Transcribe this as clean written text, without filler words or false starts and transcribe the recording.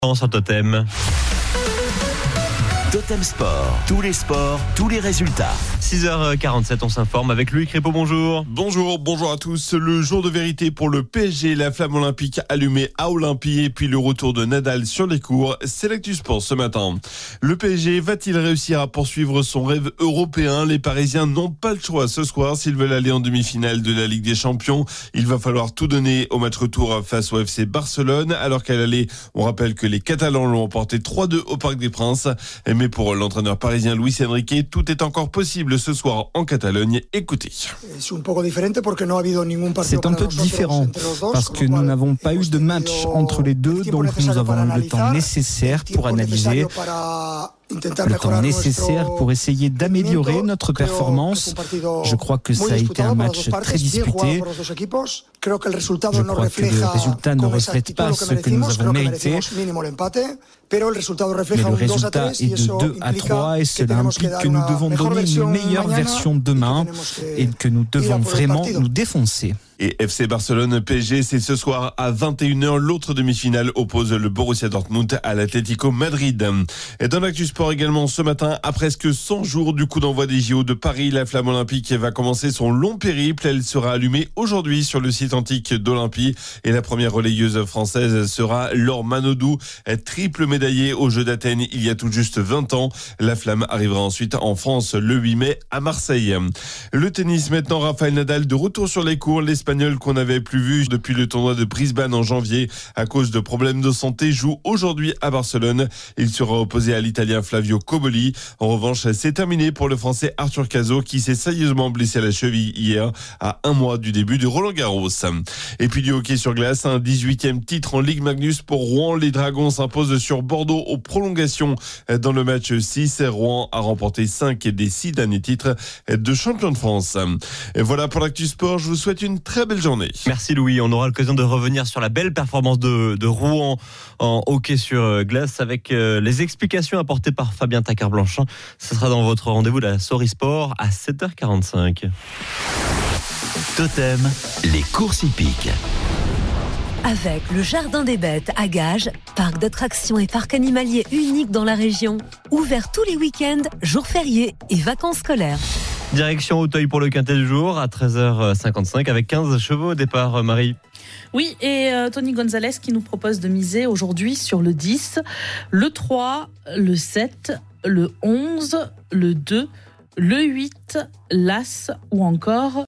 Sur Totem. Totem Sport, tous les sports, tous les résultats. 6h47, on s'informe avec Louis Crépeau, bonjour. Bonjour à tous. Le jour de vérité pour le PSG, la flamme olympique allumée à Olympie et puis le retour de Nadal sur les cours. C'est l'actu sport ce matin. Le PSG va-t-il réussir à poursuivre son rêve européen? Les Parisiens n'ont pas le choix ce soir s'ils veulent aller en demi-finale de la Ligue des Champions. Il va falloir tout donner au match retour face au FC Barcelone. Alors qu'à l'aller, on rappelle que les Catalans l'ont emporté 3-2 au Parc des Princes. Mais pour l'entraîneur parisien Luis Enrique, tout est encore possible ce soir en Catalogne. Écoutez. C'est un peu différent parce que nous n'avons pas eu de match entre les deux, donc nous avons eu le temps nécessaire pour analyser, le temps nécessaire pour essayer d'améliorer notre performance. Je crois que ça a été un match très disputé. Je crois que le résultat ne reflète pas ce que nous avons mérité. Mais le résultat est de 2-3 et cela implique que nous devons donner une meilleure version demain et que nous devons vraiment nous défoncer. Et FC Barcelone PSG, c'est ce soir à 21h. L'autre demi-finale oppose le Borussia Dortmund à l'Atlético Madrid. Et dans l'actu sport également ce matin, à presque 100 jours du coup d'envoi des JO de Paris, la flamme olympique va commencer son long périple. Elle sera allumée aujourd'hui sur le site antique d'Olympie. Et la première relayeuse française sera Laure Manodou, triple médaillée aux Jeux d'Athènes il y a tout juste 20 ans. La flamme arrivera ensuite en France le 8 mai à Marseille. Le tennis maintenant, Rafael Nadal de retour sur les cours. L'Espagnol qu'on n'avait plus vu depuis le tournoi de Brisbane en janvier à cause de problèmes de santé joue aujourd'hui à Barcelone. Il sera opposé à l'Italien Flavio Cobolli. En revanche, c'est terminé pour le Français Arthur Cazot qui s'est sérieusement blessé à la cheville hier à un mois du début de Roland-Garros. Et puis du hockey sur glace, un 18e titre en Ligue Magnus pour Rouen. Les Dragons s'imposent sur Bordeaux aux prolongations dans le match 6. Rouen a remporté 5 des 6 derniers titres de champion de France. Et voilà pour l'actu sport. Je vous souhaite une très belle journée. Merci Louis, on aura l'occasion de revenir sur la belle performance de Rouen en hockey sur glace avec les explications apportées par Fabien Tacquart-Blanchin. Ce sera dans votre rendez-vous de la Story Sport à 7h45. Totem, les courses hippiques. Avec le Jardin des Bêtes à Gages, parc d'attractions et parc animalier unique dans la région, ouvert tous les week-ends, jours fériés et vacances scolaires. Direction Auteuil pour le quintet du jour à 13h55 avec 15 chevaux au départ, Marie. Oui, et Tony Gonzalez qui nous propose de miser aujourd'hui sur le 10, le 3, le 7, le 11, le 2, le 8, l'As ou encore